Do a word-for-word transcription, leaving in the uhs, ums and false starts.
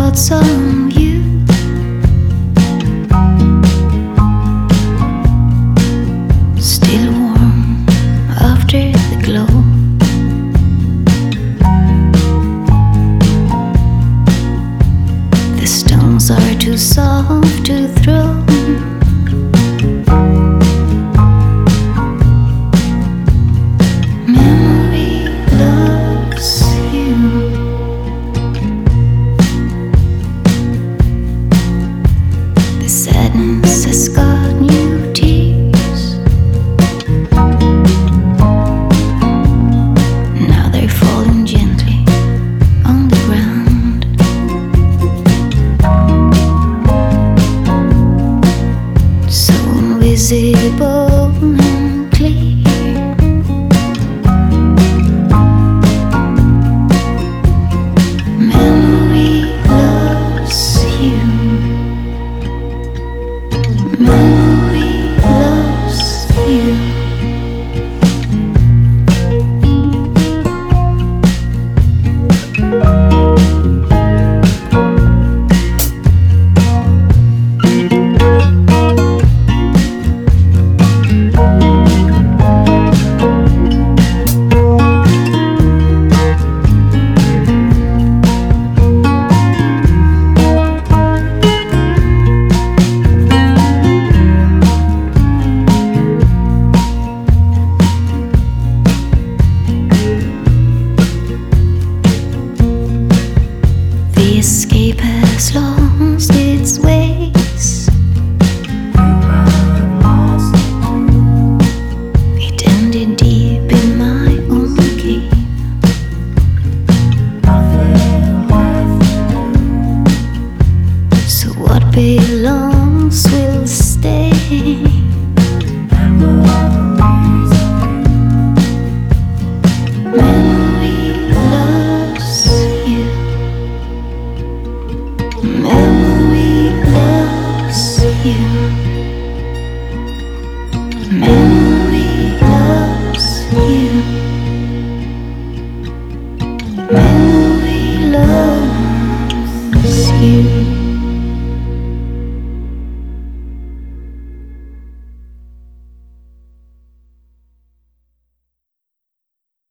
thoughts on you. Still warm after the glow. The stones are too soft to throw. Sadness has got new tears. Now they're falling gently on the ground. So invisible and clear. Memory loves you. Memory loves you. The escape has lost